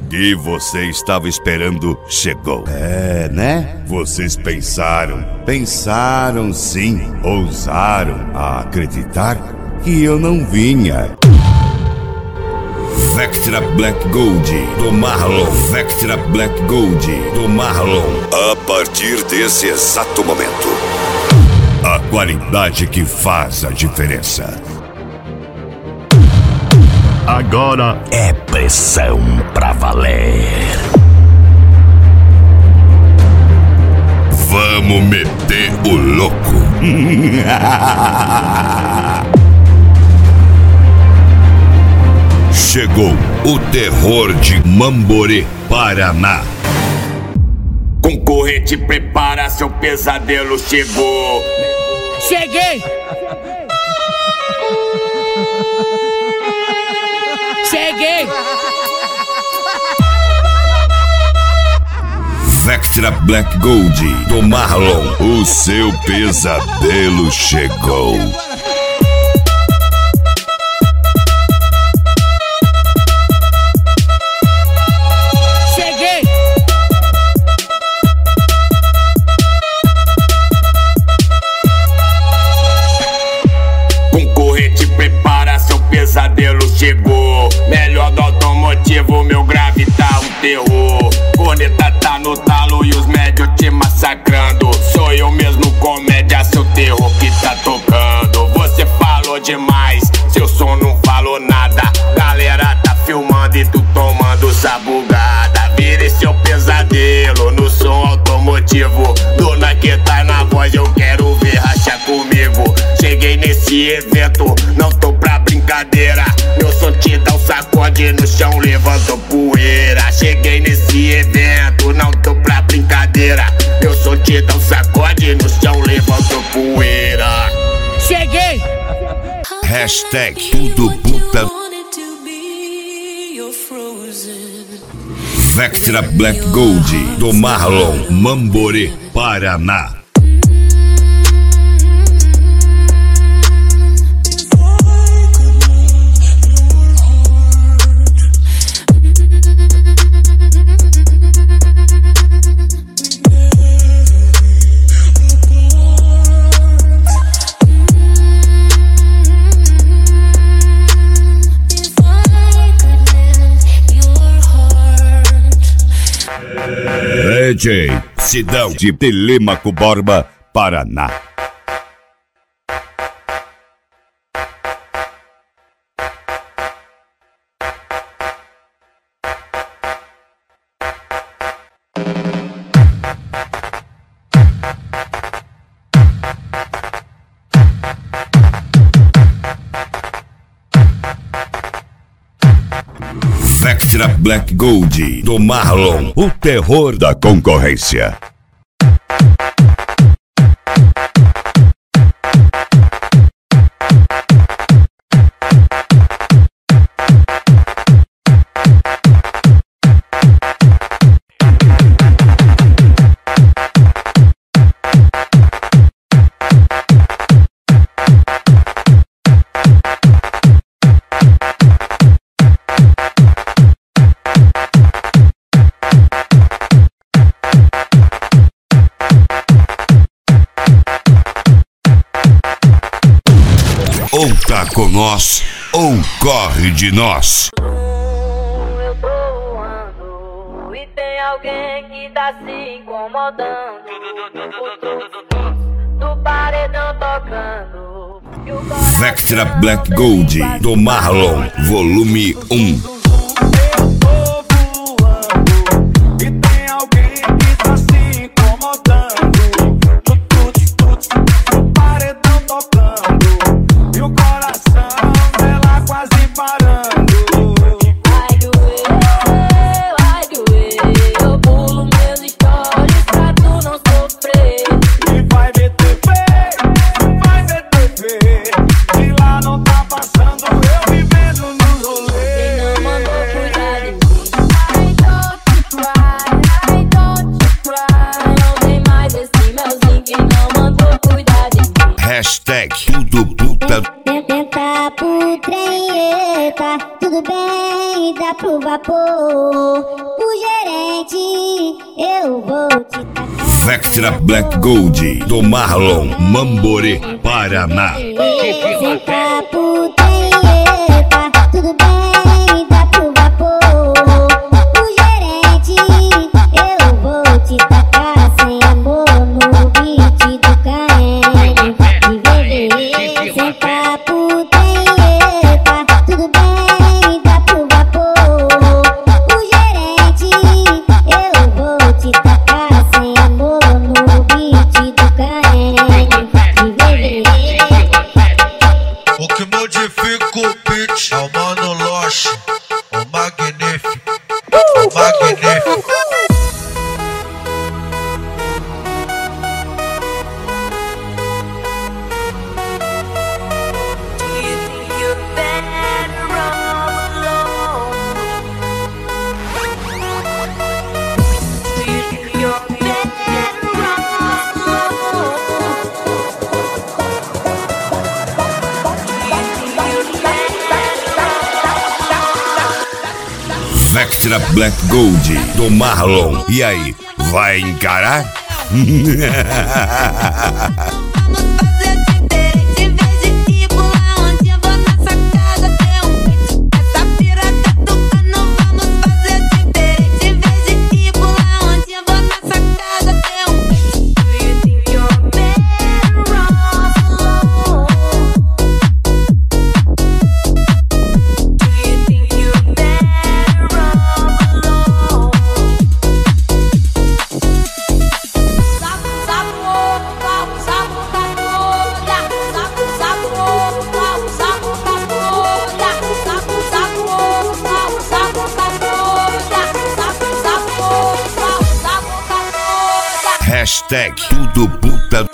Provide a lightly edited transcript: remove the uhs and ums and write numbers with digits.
que você estava esperando chegou. É, né? Vocês pensaram sim, ousaram a acreditar que eu não vinha. Vectra Black Gold do Marlon. Vectra Black Gold do Marlon. A partir desse exato momento, a qualidade que faz a diferença. Agora é pressão pra valer. Vamos meter o louco. Chegou o terror de Mamborê, Paraná. Concorrente, prepara, seu pesadelo chegou. Cheguei! Cheguei! Vectra Black Gold do Marlon. O seu pesadelo chegou. Cheguei! Concorrente, prepara, seu pesadelo chegou. Melhor do automotivo, meu grave tá um terror. Corneta tá no talo e os médios te massacrando. Sou eu mesmo, comédia, seu terror que tá tocando. Você falou demais, seu som não falou nada. Galera tá filmando e tu tomando sabugada. Vire seu pesadelo no som automotivo. Dona que tá na voz, eu quero ver racha comigo. Cheguei nesse evento, não tô pra brincadeira. Meu som te dá um sacode no chão, levantou poeira. Cheguei nesse evento, não tô pra brincadeira. Meu som te dá um sacode no chão, levantou poeira. Cheguei! Hashtag tudo puta. Vectra Black Gold do Marlon, Mamborê, Paraná. DJ Sidão de Telêmaco Borba, Paraná. Vectra Black Gold do Marlon, o terror da concorrência. Ou tá com nós, ou corre de nós. Eu tô voando e tem alguém que tá se incomodando. Do paredão tocando. Vectra Black Gold do Marlon, volume 1. Quem não bem, dá pro vapor. O gerente, eu vou te tacar. Vectra Black Gold do Marlon, Mamborê, Paraná. Sem papo tem epa, tudo bem, dá pro vapor. O gerente, eu vou te tacar sem amor no beat do KM. De bebê, sem papo tem epa, tudo bem, dá pro vapor. O gerente, eu vou te tacar sem amor no beat do KM. De bebê. O que modifica o beat é o Mano Loche, o magnífico, o magnífico. Vectra Black Gold do Marlon. E aí, vai encarar? Hashtag tudo puta